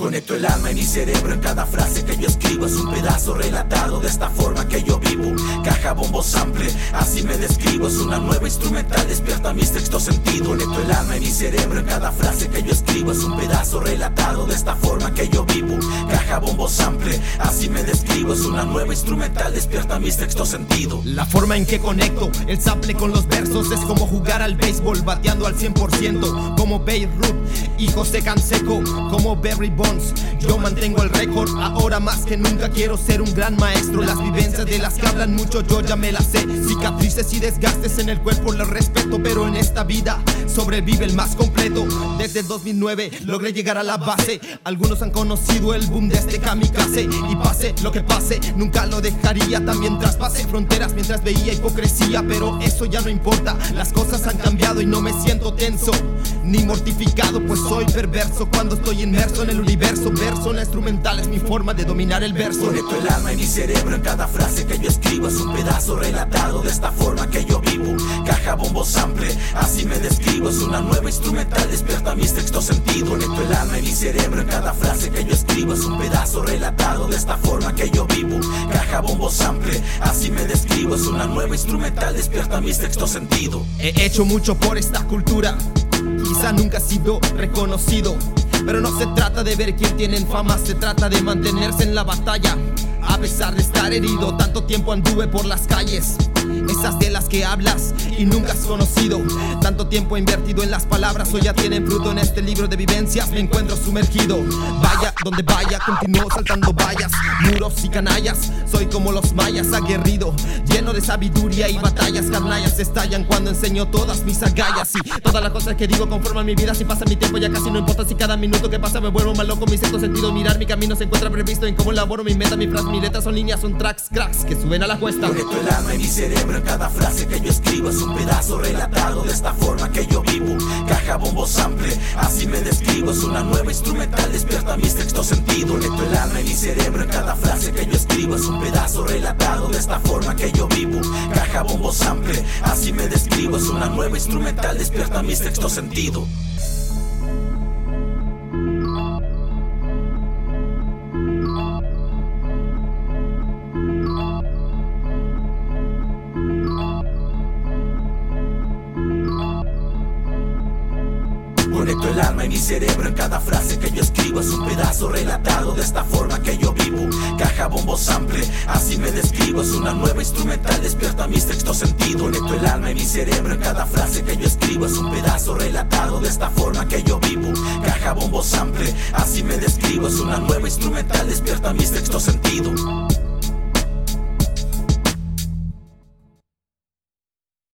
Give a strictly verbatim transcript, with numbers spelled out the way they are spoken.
Conecto el alma y mi cerebro en cada frase que yo escribo. Es un pedazo relatado de esta forma que yo vivo. Caja, bombo, sample, así me describo. Es una nueva instrumental, despierta mi sexto sentido. Conecto el alma y mi cerebro en cada frase que yo escribo. Es un pedazo relatado de esta forma que yo vivo. Caja, bombo, sample, así me describo. Es una nueva instrumental, despierta mi sexto sentido. La forma en que conecto el sample con los versos es como jugar al béisbol, bateando al cien por ciento. Como Babe Ruth y José Canseco, como Barry Bonds, yo mantengo el récord. Ahora más que nunca quiero ser un gran maestro. Las vivencias de las que hablan mucho yo ya me las sé. Cicatrices y desgastes en el cuerpo los respeto, pero en esta vida sobrevive el más completo. Desde dos mil nueve logré llegar a la base. Algunos han conocido el boom de este kamikaze. Y pase lo que pase, nunca lo dejaría. También traspasé fronteras mientras veía hipocresía, pero eso ya no importa. Las cosas han cambiado y no me siento tenso ni mortificado, pues soy perverso cuando estoy inmerso en el universo. Verso, la instrumental es mi forma de dominar el verso. Conecto el alma y mi cerebro en cada frase que yo escribo. Es un pedazo relatado de esta forma que yo vivo. Caja, bombo, sample, así me describo. Es una nueva instrumental, despierta mi sexto sentido. Conecto el alma y mi cerebro en cada frase que yo escribo. Es un pedazo relatado de esta forma que yo vivo. Caja, bombo, sample, así me describo. Es una nueva instrumental, despierta mi sexto sentido. He hecho mucho por esta cultura, quizá nunca ha sido reconocido, pero no se trata de ver quién tiene fama, se trata de mantenerse en la batalla. A pesar de estar herido, tanto tiempo anduve por las calles, esas de las que hablas y nunca has conocido. Tanto tiempo invertido en las palabras, hoy ya tienen fruto en este libro de vivencias. Me encuentro sumergido, vaya donde vaya, continúo saltando vallas, muros y canallas. Soy como los mayas, aguerrido, lleno de sabiduría y batallas. Canallas estallan cuando enseño todas mis agallas. Y todas las cosas que digo conforman mi vida. Si pasa mi tiempo ya casi no importa, si cada minuto que pasa me vuelvo más loco. Mi sexto sentido, mirar mi camino se encuentra previsto en cómo elaboro mi meta, mi frase, mi letras son líneas, son tracks, cracks que suben a la cuesta. Conecto el alma y mi cerebro en cada frase que yo escribo. Es un pedazo relatado de esta forma que yo vivo. Caja, bombo, sample, así me describo. Es una nueva instrumental, despierta mi sexto sentido. Conecto el alma y mi cerebro en cada frase que yo escribo. Es un pedazo relatado de esta forma que yo vivo. Caja, bombo, sample, así me describo. Es una nueva instrumental, despierta mi sexto sentido. Conecto el alma y mi cerebro en cada frase que yo escribo. Es un pedazo relatado de esta forma que yo vivo. Caja, bombo, sample, así me describo. Es una nueva instrumental, despierta mi sexto sentido. Conecto el alma y mi cerebro en cada frase que yo escribo. Es un pedazo relatado de esta forma que yo vivo. Caja, bombo, sample, así me describo. Es una nueva instrumental, despierta mi sexto sentido.